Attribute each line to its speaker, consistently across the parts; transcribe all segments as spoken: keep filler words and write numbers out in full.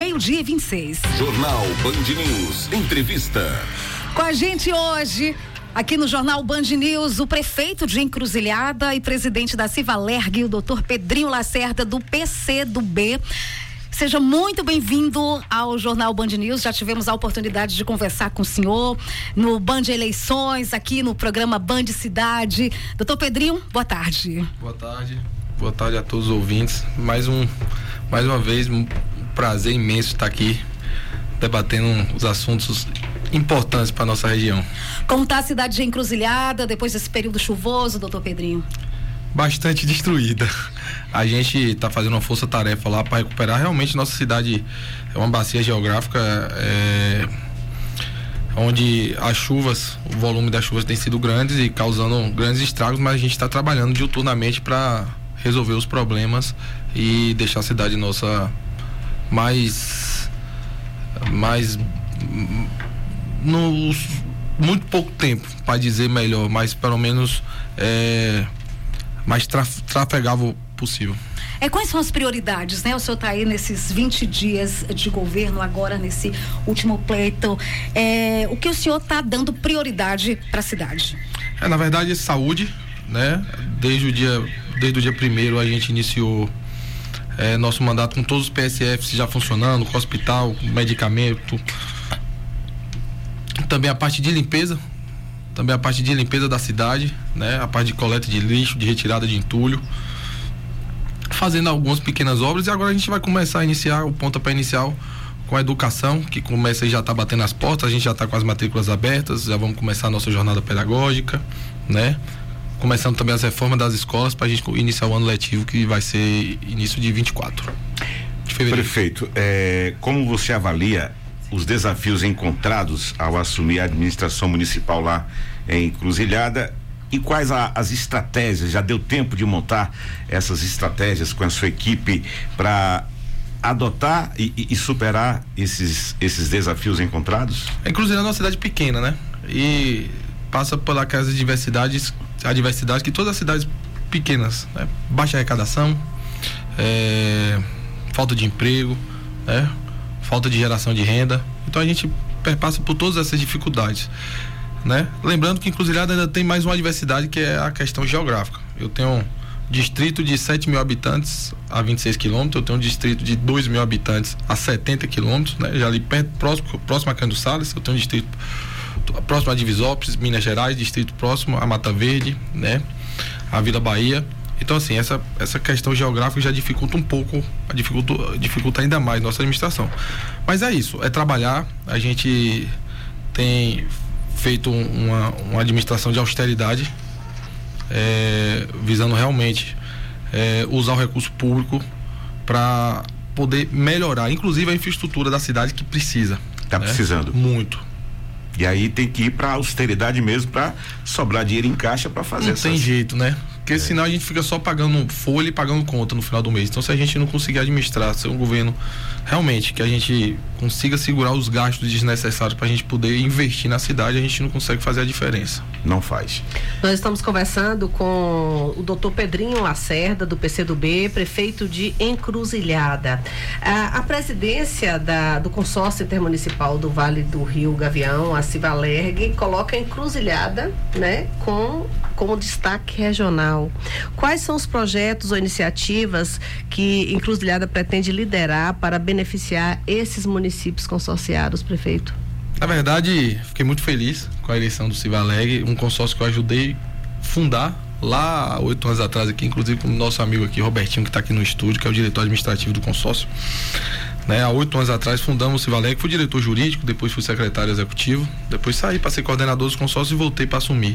Speaker 1: meio-dia e vinte e seis.
Speaker 2: Jornal Band News, entrevista.
Speaker 1: Com a gente hoje, aqui no Jornal Band News, o prefeito de Encruzilhada e presidente da Civalerg, o doutor Pedrinho Lacerda, do P C do B. Seja muito bem-vindo ao Jornal Band News. Já tivemos a oportunidade de conversar com o senhor no Band Eleições, aqui no programa Band Cidade. Doutor Pedrinho, boa tarde.
Speaker 3: Boa tarde. Boa tarde a todos os ouvintes. Mais um, mais uma vez, um prazer imenso estar aqui debatendo os assuntos importantes para a nossa região.
Speaker 1: Como está a cidade de Encruzilhada depois desse período chuvoso, doutor Pedrinho?
Speaker 3: Bastante destruída. A gente está fazendo uma força-tarefa lá para recuperar. Realmente nossa cidade é uma bacia geográfica é, onde as chuvas, o volume das chuvas tem sido grandes e causando grandes estragos, mas a gente está trabalhando diuturnamente para resolver os problemas e deixar a cidade nossa mais mais no muito pouco tempo, para dizer melhor, mas pelo menos é, mais traf, trafegável possível.
Speaker 1: É, quais são as prioridades, né? O senhor está aí nesses vinte dias de governo, agora nesse último pleito. É, o que o senhor está dando prioridade para a cidade?
Speaker 3: É, na verdade, saúde, né? Desde o dia, desde o dia primeiro a gente iniciou é, nosso mandato com todos os P S Fs já funcionando, com hospital, com medicamento. Também a parte de limpeza, também a parte de limpeza da cidade, né? A parte de coleta de lixo, de retirada de entulho, fazendo algumas pequenas obras, e agora a gente vai começar a iniciar o pontapé inicial com a educação, que começa e já está batendo as portas. A gente já está com as matrículas abertas, já vamos começar a nossa jornada pedagógica, né? Começando também as reformas das escolas para a gente iniciar o ano letivo, que vai ser início de vinte e quatro de fevereiro.
Speaker 4: Prefeito, é, como você avalia os desafios encontrados ao assumir a administração municipal lá em Encruzilhada, e quais a, as estratégias? Já deu tempo de montar essas estratégias com a sua equipe para adotar e, e, e superar esses, esses desafios encontrados?
Speaker 3: A Encruzilhada é uma cidade pequena, né? E passa por aquelas diversidades, a diversidade que todas as cidades pequenas, né? Baixa arrecadação, é, falta de emprego, né? Falta de geração de renda. Então a gente perpassa por todas essas dificuldades, né? Lembrando que Encruzilhada ainda tem mais uma diversidade, que é a questão geográfica. Eu tenho um distrito de sete mil habitantes a vinte e seis quilômetros, eu tenho um distrito de dois mil habitantes a setenta quilômetros, né? Já ali perto, próximo, próximo a Cândido Salles, eu tenho um distrito próximo a Divisópolis, Minas Gerais, distrito próximo a Mata Verde, né? A Vila Bahia. Então, assim, essa, essa questão geográfica já dificulta um pouco, dificulta, dificulta ainda mais nossa administração. Mas é isso, é trabalhar. A gente tem feito uma, uma administração de austeridade, é, visando realmente é, usar o recurso público para poder melhorar, inclusive a infraestrutura da cidade, que precisa.
Speaker 4: Está né? precisando.
Speaker 3: Muito.
Speaker 4: E aí tem que ir para austeridade mesmo, para sobrar dinheiro em caixa para fazer.
Speaker 3: Não
Speaker 4: essas...
Speaker 3: tem jeito, né? Porque é. senão a gente fica só pagando folha e pagando conta no final do mês. Então, se a gente não conseguir administrar, ser um governo realmente que a gente consiga segurar os gastos desnecessários para a gente poder investir na cidade, a gente não consegue fazer a diferença.
Speaker 4: Não faz.
Speaker 5: Nós estamos conversando com o doutor Pedrinho Lacerda, do P C do B, prefeito de Encruzilhada. A, a presidência da, do consórcio intermunicipal do Vale do Rio Gavião, a Civalerg, coloca a Encruzilhada, né, com, como destaque regional. Quais são os projetos ou iniciativas que Encruzilhada pretende liderar para beneficiar esses municípios consorciados, prefeito?
Speaker 3: Na verdade, fiquei muito feliz com a eleição do Civalerg, um consórcio que eu ajudei a fundar lá há oito anos atrás aqui, inclusive com o nosso amigo aqui, Robertinho, que está aqui no estúdio, que é o diretor administrativo do consórcio. Né? Há oito anos atrás fundamos o Civalerg, fui diretor jurídico, depois fui secretário executivo, depois saí para ser coordenador dos consórcios e voltei para assumir.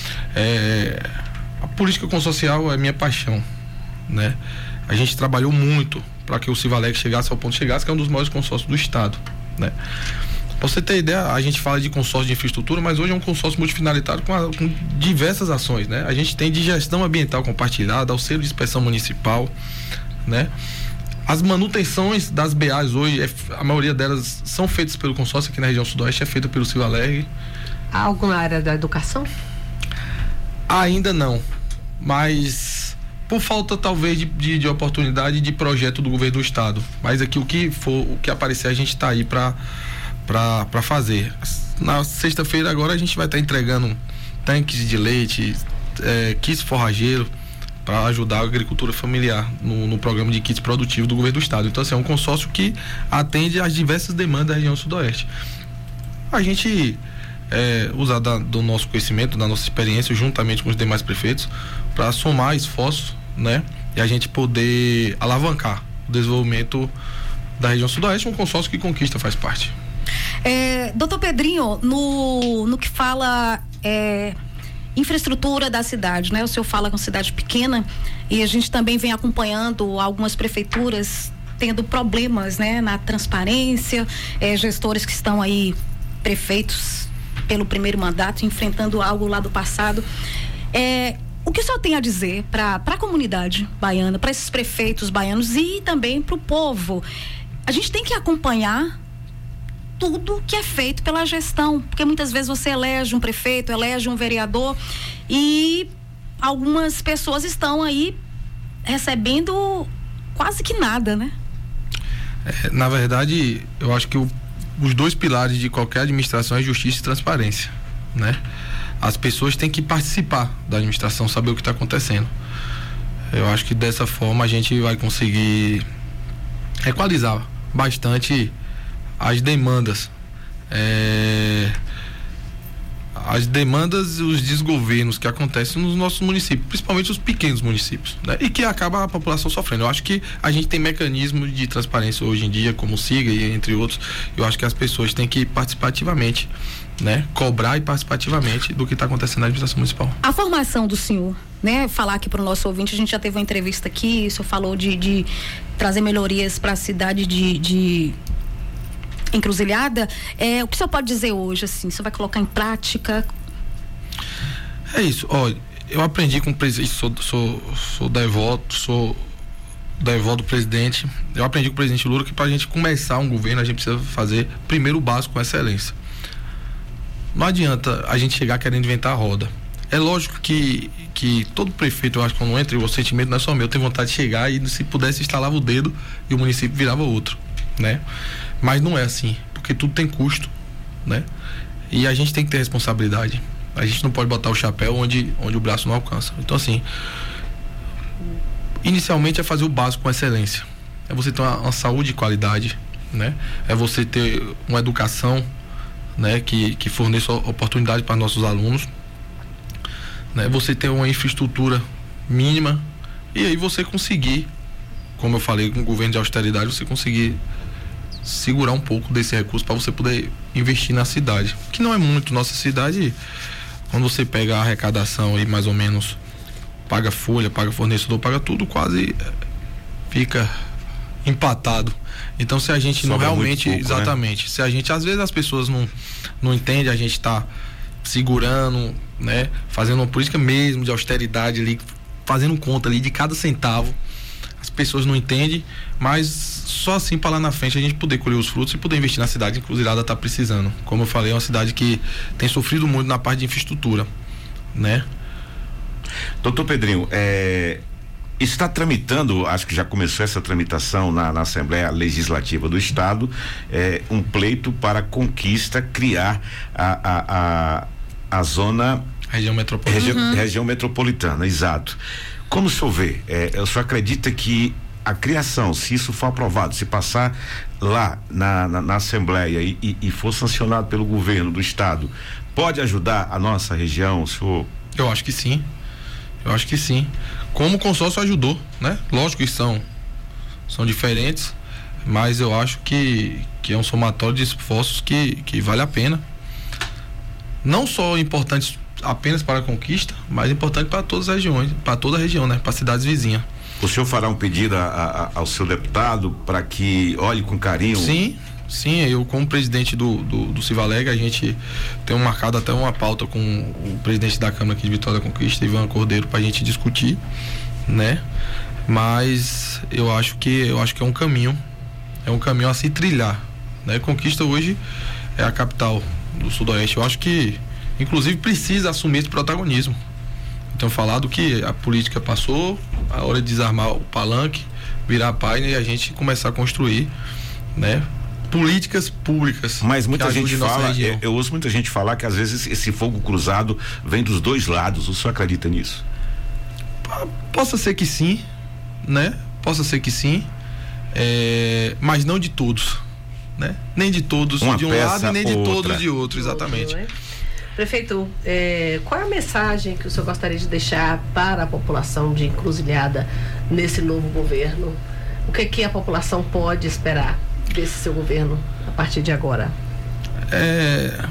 Speaker 3: É, a política consorcial é minha paixão, né? A gente trabalhou muito para que o Civalerg chegasse ao ponto que chegasse, que é um dos maiores consórcios do estado, né? Pra você ter ideia, a gente fala de consórcio de infraestrutura, mas hoje é um consórcio multifinalitário com, a, com diversas ações, né? A gente tem de gestão ambiental compartilhada, auxílio de inspeção municipal, né? As manutenções das B As hoje, é, a maioria delas são feitas pelo consórcio aqui na região sudoeste, é feita pelo Civalerg.
Speaker 5: Há alguma área da educação?
Speaker 3: Ainda não, mas por falta talvez de, de, de oportunidade de projeto do governo do estado, mas aqui o que for, o que aparecer a gente está aí para para fazer. Na sexta-feira agora a gente vai estar tá entregando tanques de leite, é, kits forrageiro para ajudar a agricultura familiar no, no programa de kits produtivos do governo do estado. Então assim, é um consórcio que atende às diversas demandas da região sudoeste. A gente é, usar da, do nosso conhecimento, da nossa experiência, juntamente com os demais prefeitos, para somar esforços, né? E a gente poder alavancar o desenvolvimento da região sudoeste, um consórcio que Conquista faz parte.
Speaker 1: É, doutor Pedrinho, no, no que fala é, infraestrutura da cidade, né? O senhor fala com cidade pequena e a gente também vem acompanhando algumas prefeituras tendo problemas, né? Na transparência, é, gestores que estão aí, prefeitos pelo primeiro mandato, enfrentando algo lá do passado. É, o que o senhor tem a dizer para a comunidade baiana, para esses prefeitos baianos e também para o povo? A gente tem que acompanhar tudo que é feito pela gestão, porque muitas vezes você elege um prefeito, elege um vereador e algumas pessoas estão aí recebendo quase que nada, né?
Speaker 3: É, na verdade, eu acho que o, os dois pilares de qualquer administração é justiça e transparência, né? As pessoas têm que participar da administração, saber o que está acontecendo. Eu acho que dessa forma a gente vai conseguir equalizar bastante as demandas, é, as demandas e os desgovernos que acontecem nos nossos municípios, principalmente os pequenos municípios, né? E que acaba a população sofrendo. Eu acho que a gente tem mecanismos de transparência hoje em dia, como o SIGA e entre outros. Eu acho que as pessoas têm que participar ativamente, né? Cobrar e participativamente do que está acontecendo na administração municipal.
Speaker 1: A formação do senhor, né? Falar aqui para o nosso ouvinte, a gente já teve uma entrevista aqui, o senhor falou de, de trazer melhorias para a cidade de, de Encruzilhada. É, o que o senhor pode dizer hoje, assim? O senhor vai colocar em prática?
Speaker 3: É isso, olha, eu aprendi com o presidente, sou, sou, sou devoto, sou devoto do presidente, eu aprendi com o presidente Lula que para a gente começar um governo, a gente precisa fazer primeiro o básico com excelência. Não adianta a gente chegar querendo inventar a roda. É lógico que, que todo prefeito, eu acho que quando entra, o sentimento não é só meu, tem vontade de chegar e se pudesse instalava o dedo e o município virava outro, né? Mas não é assim, porque tudo tem custo, né? E a gente tem que ter responsabilidade. A gente não pode botar o chapéu onde, onde o braço não alcança. Então assim, inicialmente é fazer o básico com excelência. É você ter uma, uma saúde de qualidade, né? É você ter uma educação, né, que, que forneça oportunidade para nossos alunos, né, você ter uma infraestrutura mínima e aí você conseguir, como eu falei, com o governo de austeridade, você conseguir segurar um pouco desse recurso para você poder investir na cidade, que não é muito. Nossa cidade, quando você pega a arrecadação e mais ou menos paga folha, paga fornecedor, paga tudo, quase fica empatado. Então se a gente Sobra não realmente, pouco, exatamente, né? Se a gente, às vezes as pessoas não, não entendem, a gente tá segurando, né? Fazendo uma política mesmo de austeridade ali, fazendo conta ali de cada centavo. As pessoas não entendem, mas só assim para lá na frente a gente poder colher os frutos e poder investir na cidade que Encruzilhada tá precisando. Como eu falei, é uma cidade que tem sofrido muito na parte de infraestrutura, né?
Speaker 4: Doutor Pedrinho, é... está tramitando, acho que já começou essa tramitação na, na Assembleia Legislativa do Estado, é, um pleito para Conquista criar a, a, a, a zona
Speaker 3: região metropolitana.
Speaker 4: Regi,
Speaker 1: uhum.
Speaker 4: região metropolitana, exato. Como o senhor vê, é, o senhor acredita que a criação, se isso for aprovado, se passar lá na, na, na Assembleia e, e, e for sancionado pelo governo do Estado, pode ajudar a nossa região, senhor?
Speaker 3: Eu acho que sim. Eu acho que sim. Como o consórcio ajudou, né? Lógico que são, são diferentes, mas eu acho que, que é um somatório de esforços que, que vale a pena. Não só importantes apenas para a Conquista, mas importante para todas as regiões, para toda a região, né? Para cidades vizinhas.
Speaker 4: O senhor fará um pedido a, a, ao seu deputado para que olhe com carinho?
Speaker 3: Sim, sim, eu como presidente do, do, do Civaleg, a gente tem marcado até uma pauta com o presidente da Câmara aqui de Vitória da Conquista, Ivan Cordeiro, para a gente discutir, né? Mas eu acho que eu acho que é um caminho, é um caminho a se trilhar, né? Conquista hoje é a capital do Sudoeste. Eu acho que inclusive precisa assumir esse protagonismo. tenho falado que a política passou, a hora de desarmar o palanque, virar a página e a gente começar a construir, né, políticas públicas.
Speaker 4: Mas muita gente fala, eu, eu ouço muita gente falar que às vezes esse fogo cruzado vem dos dois lados. O senhor acredita nisso?
Speaker 3: Possa ser que sim, né? Possa ser que sim, é, mas não de todos, né? Nem de todos
Speaker 4: Uma
Speaker 3: de um lado e nem de
Speaker 4: outra.
Speaker 3: todos de outro, exatamente.
Speaker 5: Outro, né? Prefeito, é, qual é a mensagem que o senhor gostaria de deixar para a população de Encruzilhada nesse novo governo? O que, que a população pode esperar desse seu governo a partir de agora?
Speaker 3: É,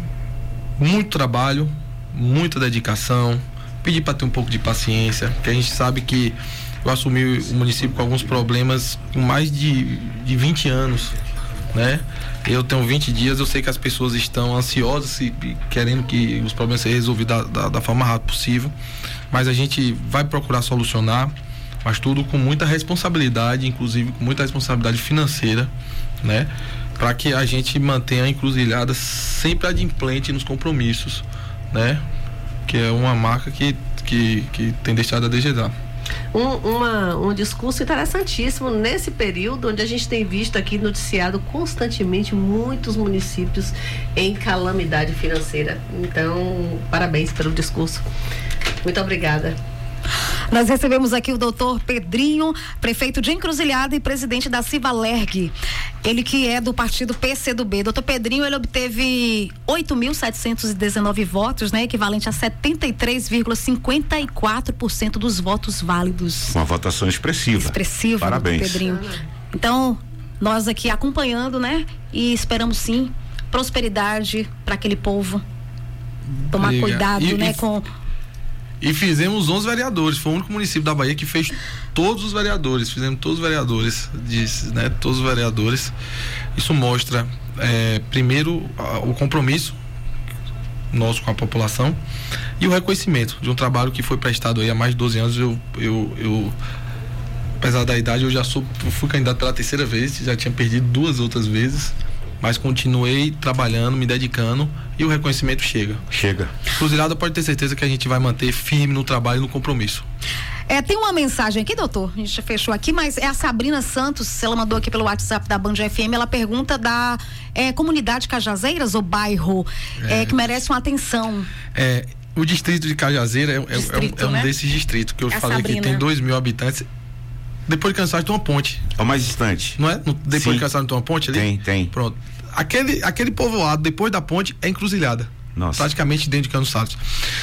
Speaker 3: muito trabalho, muita dedicação, pedir para ter um pouco de paciência, porque a gente sabe que eu assumi o município com alguns problemas com mais de, de vinte anos, né? Eu tenho vinte dias, eu sei que as pessoas estão ansiosas e, e querendo que os problemas sejam resolvidos da, da, da forma rápida possível, mas a gente vai procurar solucionar, mas tudo com muita responsabilidade, inclusive com muita responsabilidade financeira, né? Para que a gente mantenha a Encruzilhada sempre adimplente nos compromissos, né? Que é uma marca que, que, que tem deixado a desejar.
Speaker 5: Um, uma, um discurso interessantíssimo nesse período onde a gente tem visto aqui noticiado constantemente muitos municípios em calamidade financeira. Então, parabéns pelo discurso. Muito obrigada.
Speaker 1: Nós recebemos aqui o doutor Pedrinho, prefeito de Encruzilhada e presidente da Civalerg. Ele que é do partido P C do B. Doutor Pedrinho, ele obteve oito mil setecentos e dezenove votos, né? Equivalente a setenta e três vírgula cinquenta e quatro por cento dos votos válidos.
Speaker 4: Uma votação expressiva.
Speaker 1: Expressiva,
Speaker 4: parabéns.
Speaker 1: Doutor Pedrinho. Então, nós aqui acompanhando, né? E esperamos sim prosperidade para aquele povo. Tomar
Speaker 3: Obrigado.
Speaker 1: cuidado,
Speaker 3: E,
Speaker 1: né?
Speaker 3: e...
Speaker 1: Com
Speaker 3: E fizemos onze vereadores, foi o único município da Bahia que fez todos os vereadores, fizemos todos os vereadores, disse, né? Todos os vereadores. Isso mostra, é, primeiro, a, o compromisso nosso com a população e o reconhecimento de um trabalho que foi prestado aí há mais de doze anos. Eu, eu, eu apesar da idade, eu já sou, fui candidato pela terceira vez, já tinha perdido duas outras vezes, mas continuei trabalhando, me dedicando e o reconhecimento chega.
Speaker 4: Chega.
Speaker 3: Encruzilhada pode ter certeza que a gente vai manter firme no trabalho e no compromisso.
Speaker 1: É, tem uma mensagem aqui, doutor, a gente já fechou aqui, mas é a Sabrina Santos, ela mandou aqui pelo WhatsApp da Band F M, ela pergunta da é, comunidade Cajazeiras, ou bairro, é. É, que merece uma atenção.
Speaker 3: É, o distrito de Cajazeira é, é,
Speaker 1: distrito,
Speaker 3: é um, é um
Speaker 1: né?
Speaker 3: desses distritos que eu
Speaker 1: É
Speaker 3: falei
Speaker 1: Sabrina.
Speaker 3: que tem dois mil habitantes. Depois de Cansado tem uma ponte.
Speaker 4: É o mais distante.
Speaker 3: Não é? No, depois
Speaker 4: Sim.
Speaker 3: de Cansado tem uma ponte ali?
Speaker 4: Tem, tem.
Speaker 3: Pronto. Aquele, aquele povoado, depois da ponte, é Encruzilhada. Nossa. Praticamente dentro de Cansado.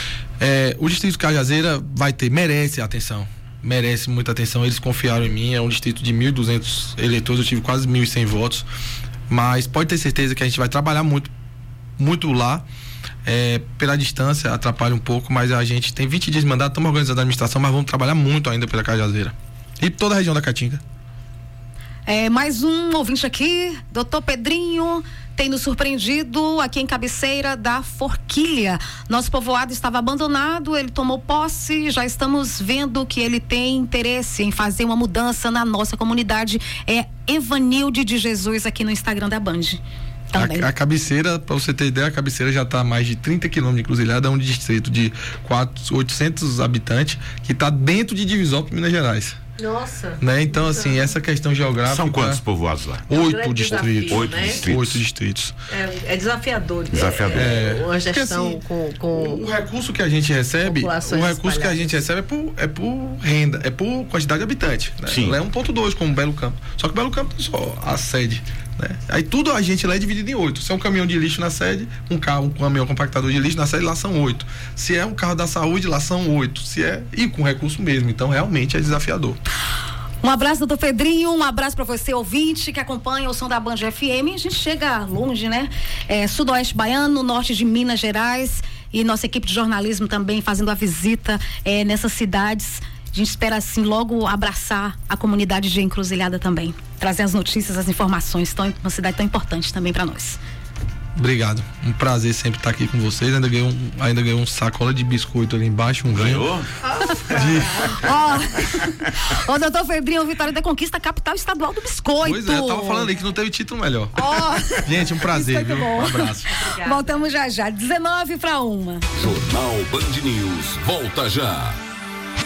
Speaker 3: É, o distrito de Cajazeira vai ter, merece atenção. Merece muita atenção. Eles confiaram em mim. É um distrito de mil e duzentos eleitores. Eu tive quase mil e cem votos. Mas pode ter certeza que a gente vai trabalhar muito, muito lá. É, pela distância atrapalha um pouco, mas a gente tem vinte dias de mandato, estamos organizando a administração, mas vamos trabalhar muito ainda pela Cajazeira e toda a região da Caatinga.
Speaker 1: É, mais um ouvinte aqui, doutor Pedrinho, tem nos surpreendido aqui em Cabeceira da Forquilha. Nosso povoado estava abandonado, ele tomou posse, já estamos vendo que ele tem interesse em fazer uma mudança na nossa comunidade. É Evanilde de Jesus aqui no Instagram da Band.
Speaker 3: A, a Cabeceira, para você ter ideia, a Cabeceira já está a mais de trinta quilômetros de Encruzilhada, é um distrito de quatro, oitocentos habitantes que está dentro de Divisópolis, Minas Gerais.
Speaker 5: Nossa.
Speaker 3: Né? Então, assim, essa questão geográfica.
Speaker 4: São quantos povoados lá?
Speaker 3: Oito
Speaker 5: É um
Speaker 3: distritos.
Speaker 5: desafio,
Speaker 4: Oito
Speaker 5: né?
Speaker 4: distritos.
Speaker 3: Oito distritos.
Speaker 5: É, é desafiador.
Speaker 4: Desafiador.
Speaker 5: É, uma
Speaker 3: Porque,
Speaker 5: gestão
Speaker 3: assim,
Speaker 5: com, com.
Speaker 3: O recurso que a gente recebe, o
Speaker 5: populações
Speaker 3: recurso que a gente recebe é por, é por renda, é por quantidade de habitante. Né?
Speaker 4: Sim.
Speaker 3: Lá é um ponto dois como Belo Campo. Só que Belo Campo tem só a sede. Né? Aí tudo a gente lá é dividido em oito. Se é um caminhão de lixo na sede, um carro, um caminhão compactador de lixo na sede, lá são oito. Se é um carro da saúde, lá são oito. Se é. E com recurso mesmo. Então realmente é desafiador.
Speaker 1: Um abraço, doutor Pedrinho, um abraço para você, ouvinte, que acompanha o som da Band F M. A gente chega longe, né? É, Sudoeste Baiano, norte de Minas Gerais, e nossa equipe de jornalismo também fazendo a visita é, nessas cidades. A gente espera, assim, logo abraçar a comunidade de Encruzilhada também. Trazer as notícias, as informações, tão, uma cidade tão importante também para nós.
Speaker 3: Obrigado. Um prazer sempre estar aqui com vocês. Ainda ganhei um, ainda ganhei um sacola de biscoito ali embaixo, um ganho.
Speaker 4: Ganhou?
Speaker 1: Ó, ô, doutor Pedrinho, Vitória da Conquista, capital estadual do biscoito.
Speaker 3: Pois é, eu tava falando aí que não teve título melhor.
Speaker 1: Ó.
Speaker 3: Gente, um prazer, viu?
Speaker 1: Bom.
Speaker 3: Um abraço.
Speaker 1: Voltamos já já, dezenove para uma.
Speaker 2: Jornal Band News, volta já.